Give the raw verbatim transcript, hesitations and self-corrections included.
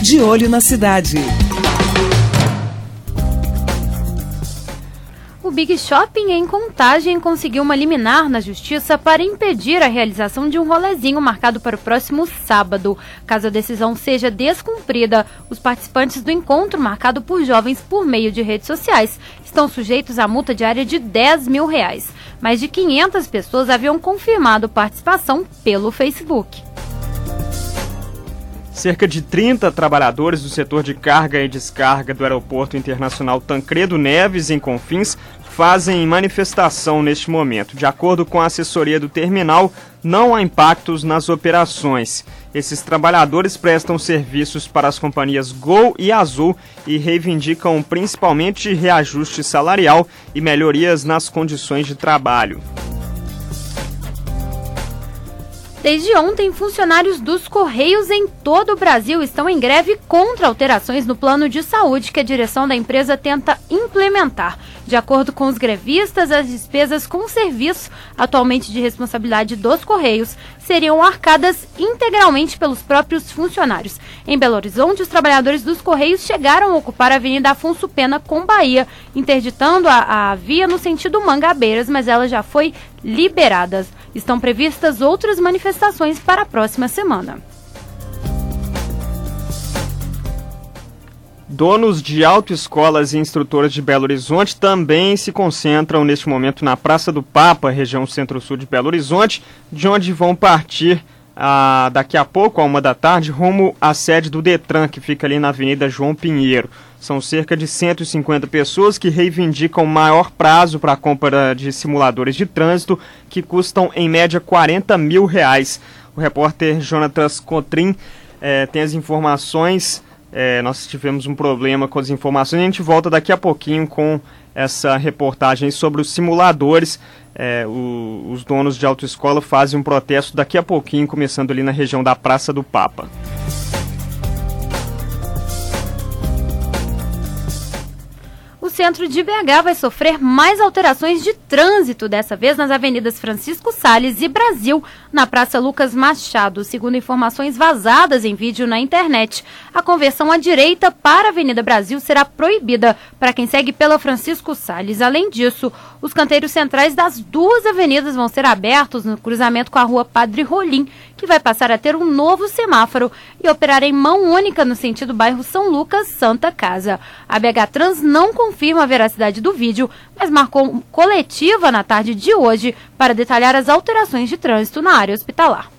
De Olho na Cidade. O Big Shopping em Contagem conseguiu uma liminar na justiça para impedir a realização de um rolezinho marcado para o próximo sábado. Caso a decisão seja descumprida, os participantes do encontro marcado por jovens por meio de redes sociais estão sujeitos à multa diária de dez mil reais. Mais de quinhentas pessoas haviam confirmado participação pelo Facebook. Cerca de trinta trabalhadores do setor de carga e descarga do Aeroporto Internacional Tancredo Neves, em Confins, fazem manifestação neste momento. De acordo com a assessoria do terminal, não há impactos nas operações. Esses trabalhadores prestam serviços para as companhias Gol e Azul e reivindicam principalmente reajuste salarial e melhorias nas condições de trabalho. Desde ontem, funcionários dos Correios em todo o Brasil estão em greve contra alterações no plano de saúde que a direção da empresa tenta implementar. De acordo com os grevistas, as despesas com serviço, atualmente de responsabilidade dos Correios, seriam arcadas integralmente pelos próprios funcionários. Em Belo Horizonte, os trabalhadores dos Correios chegaram a ocupar a Avenida Afonso Pena com Bahia, interditando a, a via no sentido Mangabeiras, mas ela já foi liberada. Estão previstas outras manifestações para a próxima semana. Donos de autoescolas e instrutores de Belo Horizonte também se concentram neste momento na Praça do Papa, região centro-sul de Belo Horizonte, de onde vão partir ah, daqui a pouco, à uma da tarde, rumo à sede do Detran, que fica ali na Avenida João Pinheiro. São cerca de cento e cinquenta pessoas que reivindicam maior prazo para a compra de simuladores de trânsito, que custam em média quarenta mil reais. O repórter Jonatas Cotrim eh, tem as informações. É, nós tivemos um problema com as informações. A gente volta daqui a pouquinho com essa reportagem sobre os simuladores. É, o, os donos de autoescola fazem um protesto daqui a pouquinho, começando ali na região da Praça do Papa. O centro de B H vai sofrer mais alterações de trânsito, dessa vez nas avenidas Francisco Salles e Brasil, na Praça Lucas Machado. Segundo informações vazadas em vídeo na internet, a conversão à direita para a Avenida Brasil será proibida para quem segue pela Francisco Salles. Além disso, os canteiros centrais das duas avenidas vão ser abertos no cruzamento com a Rua Padre Rolim, que vai passar a ter um novo semáforo e operar em mão única no sentido bairro São Lucas, Santa Casa. A B H Trans não confirma a veracidade do vídeo, mas marcou coletiva na tarde de hoje para detalhar as alterações de trânsito na área hospitalar.